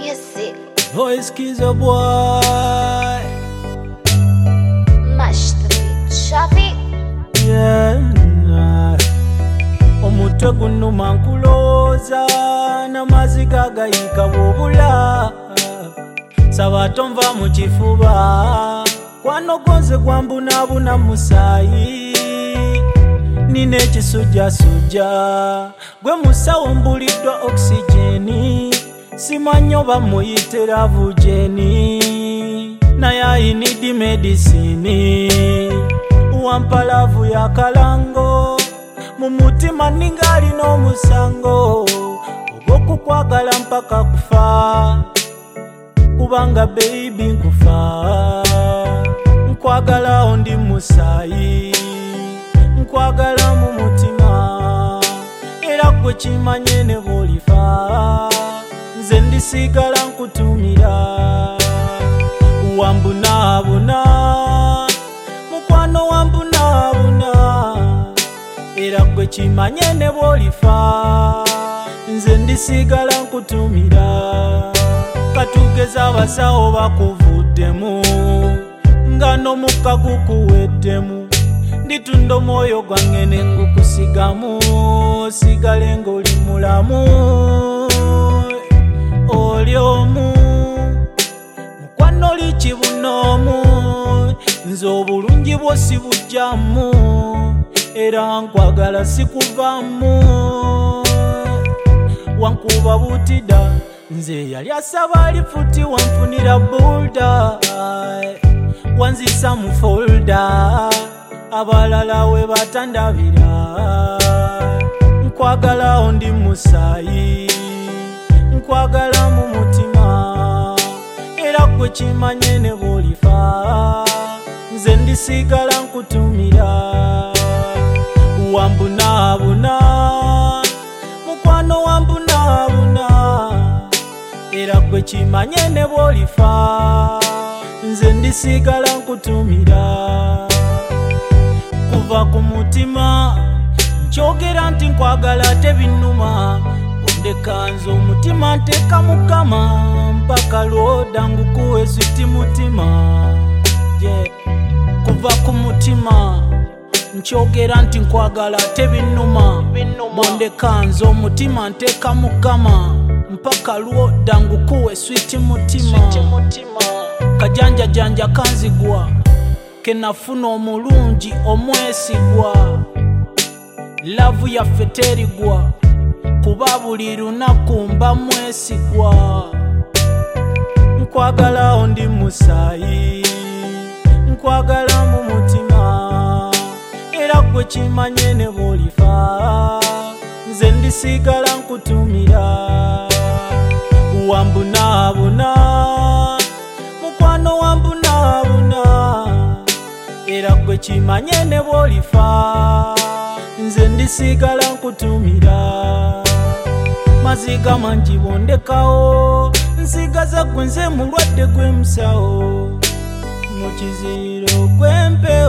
Music. Voice Kizo boy. Mashtri. Shavi. Yeah. Omutwe gunuma nkuloza n'amaziga gayika bw'obula. Sabato nva mu kifuba kwanogonze gwambunabuna musaayi. Nina ekisujjasujja gwe musawo mbuliddwa oxygeni. Simanyi oba muyitira vujeni naye I need medicine. Wampalavu ya kalango mu mutima ninga alina omusango ogw'okukwagala mpaka kufa, kubanga baby nkufa. Nkwagala ondi musaayi, nkwagala mu mutima, era gwe kimanye ne bw'olifa nze ndisigala nkutumira. Wambunabuna mukwano, wambunabuna, era gwe kimanye ne bw'olifa nze ndisigala nkutumira. Katugeza abasawo bakuvuddemu nga n'omukka gukuweddemu. Nditunda omwoyo gwange ne ngukusigamu, sigale ng'oli mulamu. Oli omu mukwano oli kibunoomu, nze obulungi bwo sibujjamu, era nkwagala sikuvaamu. Wankuba butida nze yali asaba alifuti, wanfunira bulda, wanzisa mu folda abalala we batandabira. Nkwagala ondi musaayi, nkwagala mu mutima, era gwe kimanye ne bw'olifa nze ndisigala nkutumira. Wambunabuna mukwano, wambunabuna, era gwe kimanye ne bw'olifa nze ndisigala nkutumira. Kuva ku mutima nkyogera nti nkwagala tebinnuma. Ondeka nze omutima nteeka Mukama mpaka lwoda ngukuwe switi mutima. Yeah. Kuva ku mutima nkyogera nti nkwagala tebinnuma. Ondeka nze omutima nteeka Mukama mpaka lwoda ngukuwe switi mutima. Kajanja janja kanzigwa kenafuna omulungi omwesigwa. Lavu yaffe terigwa kuba buli lunaku mba mwesigwa. Nkwagala ondi musaayi, nkwagala mu mutima, era gwe kimanye ne bw'olifa nze ndisigala nkutumira. Wambunabuna mukwano, wambunabuna, era gwe kimanye ne bw'olifa nze ndisigala nkutumira. Maziga mangi bondekawo, nsigaza gwe nze mulwadde gwe musawo, mu kiziro gw'empewo.